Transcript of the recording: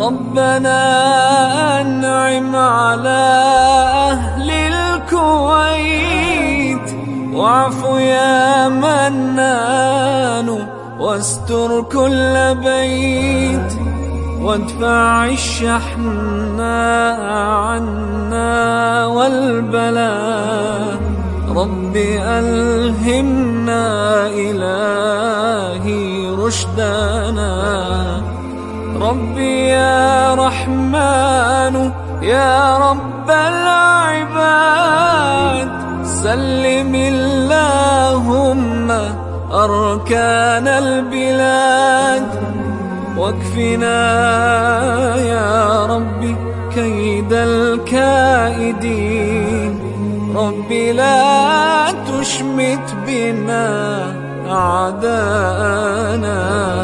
ربنا أنعم على أهل الكويت، واعف يا منان واستر كل بيت، وادفع الشحن عنا والبلاء. رب ألهمنا إلهي رشدنا، ربي يا رحمن يا رب العباد، سلم اللهم أركان البلاد، واكفنا يا ربي كيد الكائدين. ربي لا تشمت بنا أعداءنا.